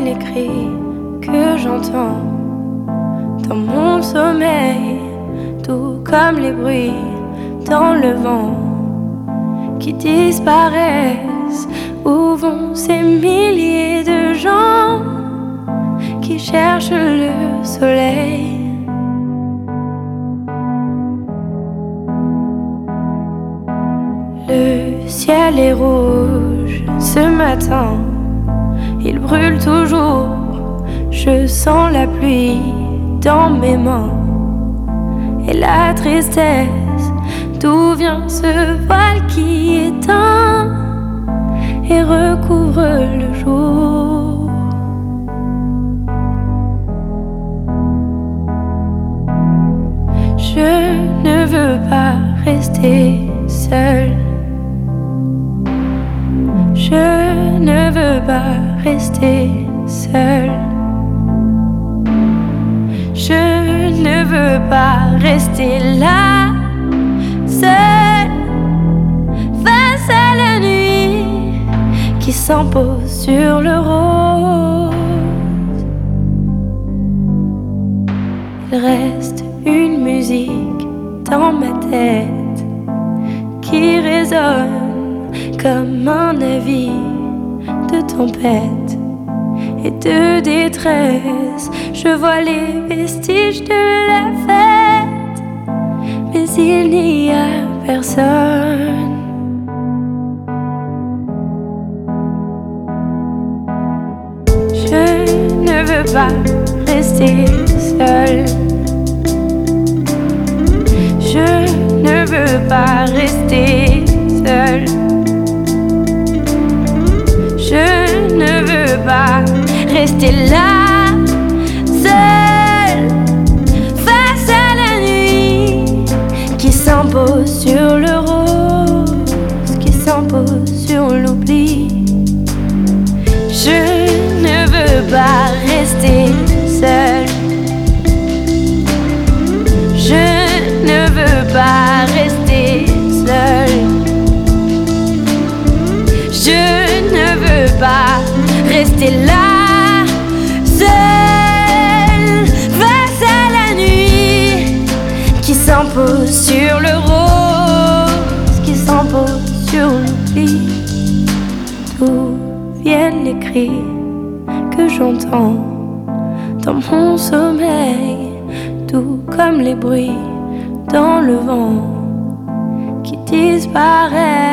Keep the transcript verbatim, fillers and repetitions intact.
les cris que j'entends dans mon sommeil, tout comme les bruits dans le vent qui disparaissent. Où vont ces milliers de gens qui cherchent le soleil? Le ciel est rouge ce matin, il brûle toujours. Je sens la pluie dans mes mains et la tristesse. D'où vient ce voile qui éteint et recouvre le jour? Je ne veux pas rester seule. Je ne veux pas rester seule. Je ne veux pas rester là, seule, face à la nuit qui s'impose sur le rose. Il reste une musique dans ma tête qui résonne comme un avis de tempête et de détresse. Je vois les vestiges de la fête, mais il n'y a personne. Je ne veux pas rester seule. Je ne veux pas rester seule. Je ne veux pas rester là, seule, face à la nuit qui s'impose sur le rose, qui s'impose sur l'oubli. Je ne veux pas rester seule. Je ne veux pas rester seule. Je ne veux pas rester là, seule, face à la nuit qui s'impose sur le rose, qui s'impose sur l'oubli. D'où viennent les cris que j'entends dans mon sommeil, tout comme les bruits dans le vent qui disparaissent.